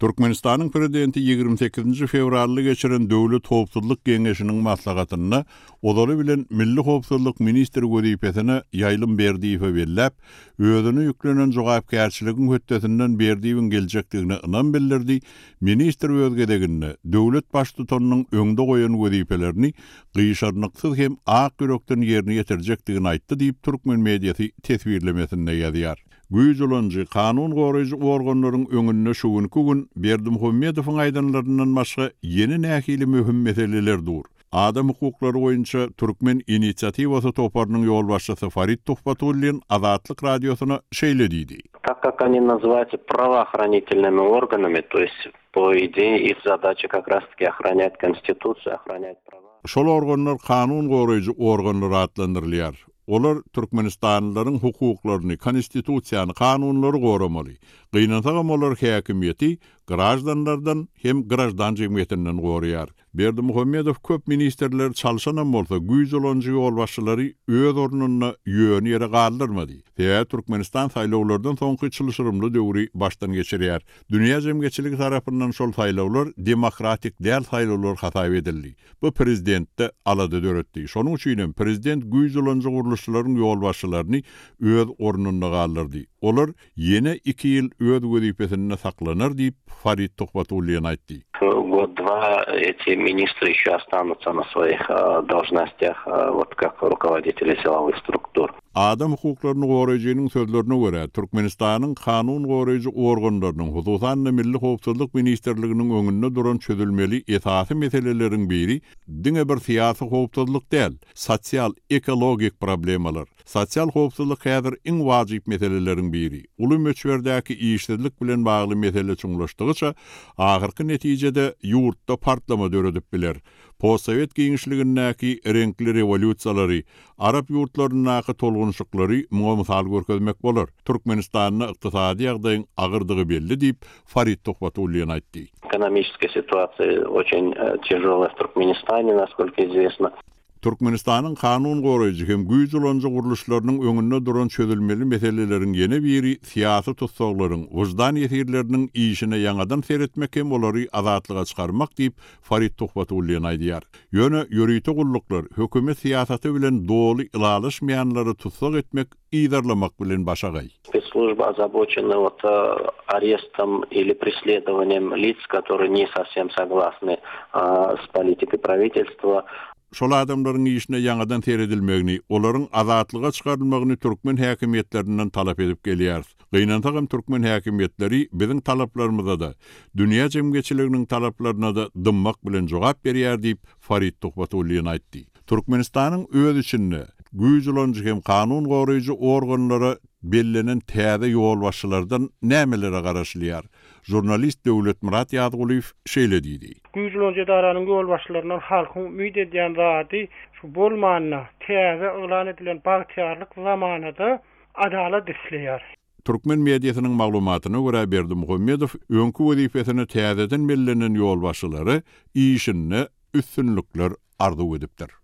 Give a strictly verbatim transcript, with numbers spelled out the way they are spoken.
Türkmenistan'ın prezidenti ýigirme sekizinji fevralda geçiren Döwlet Howpsuzlyk Geňeşiniň maslahatyna olary bilen Milli Howpsuzlyk ministri wezipesine ýaýlym berdiýi berilip, özüne ýüklenen jogapkärçiligiň höttesinden berdiýin geljekdigine ynam bildirdi. Ministr özgedeginde döwlet baş tutanynyň öňde goýan wezipelerini gyşarnyksyz hem ak ýürekden ýerine ýetirjekdigini aýtdy diýip Türkmen mediýasy tesbirlemesinde ýazýar. Güýjülenji kanun goraýjy organlaryň öňünde şu günki gün Berdimuhammedowyň aýdanlaryndan başga ýeni nähili möhüm meseleler dur. Adam hukuklary boýunça Türkmen inisiativasy toparynyň ýolbaşçysy Farid Tuhfatullin Azatlyk radiosuna şeýle diýdi. Так как они называются правоохранительными органами, то есть по идее их задача как раз-таки охранять Конституцию, охранять права. Şol organlar kanun goraýjy organlar adlandyrylýar. Olar Türkmenistanlylaryň hukuklaryny, konstitusiýany, kanunlary goramaly. Gynansaga olar häkimiýeti grajdanlardan hem grajdan jemgyýetinden goraýar. Berdimuhammedow köp ministrler çalşanan bolsa, güýjülenji ýolbaşçylary öz ornuny ýöne ýere galdyrmady. Täze Türkmenistan saýlawlardan soňky çylşyrymly döwri başdan geçirýär. Dünýä jemgyýetçiligi tarapyndan şol saýlawlar demokratik däl saýlawlar hasap edildi. Bu prezidentde alady döretdi. Şonuň üçin prezident güýjülenji guruluşlaryň ýolbaşçylaryny öz ornuny galdyrdy. Olar ýene iki ýyl öz wezipesinde saklanar diýip Farid Tuhfatullin aýtdy. Год-два эти министры еще останутся на своих э, должностях, э, вот как руководители силовых структур. Adam hukuklaryny goraýjynyň sözlerine görä, Türkmenistanyň kanun goraýjy organlarynyň, hususan Milli Howpsuzlyk ministrliginiň öňünde duran çözülmeli esasy meseleleriň biri diňe bir syýasy howpsuzlyk däl, sosial ekologik problemalar. Sosial howpsuzlyk häzir iň wajyp meseleleriň biri. Uly möçberdäki işsizlik bilen bagly mesele çuňlaşdygyça, ahyrky netijede ýurtda partlama döredip biler. Postsovet giňişligindäki renkli rewolýusiýalary, Arap ýurtlarynyňky tolgunşyklary muňa mysal görkezmek bolar. Türkmenistanyň ykdysady ýagdaýyň agyrdygy belli diýip Farid Tuhfatullin aýtdy. Экономическая ситуация очень э, тяжелая в Туркменистане, насколько известно. Türkmenistanyň kanun goraýjy hem güýjülenji guruluşlarynyň öňünde duran çözülmeli meseleleriň ýene biri syýasy tutsaglaryň, wyjdan ýetirleriniň işine ýangadan seretmek hem olary azatlyga çykarmak diýip Farid Tuhfatullin aýdýar. Ýöne ýörüýte gulluklar hökümet syýasaty bilen doly ilalaşmaýanlary tutsag etmek, iýdarlamak bilen başagay. Спецслужбы озабочены вот э, арестом или преследованием лиц, которые не совсем согласны э, с политикой правительства. Şol adamlaryň işine ýangadan seredilmegini, olaryň azatlyga çykarylmagyny Türkmen häkimetlerinden talap edip gelýär. Gynansaga Türkmen häkimetleri biziň talaplarymyza da, dünýä jemgyýetçiliginiň talaplaryna da dymmak bilen jogap berýär diýip Farid Tuhfatullin aýtdy. Türkmenistanyň öz içinde güýjülenji hem kanun goraýjy organlara bellenen täze ýolbaşçylardan nämelere garaşylýar? Jurnalist Döwlet Murat Ýazguliw şeýle diýdi. Güýjülenji daranyň ýolbaşçylaryndan halkyň ümid edýän zady şu bolmanyna täze elan edilen bagtýarlyk zamanada adalet isleýär. Türkmen mediýasynyň maglumatyna görä Berdimuhammedow öňkü wezipesine täzeden bellenen ýolbaşçylary işinde üstünlükler arzu edipdir.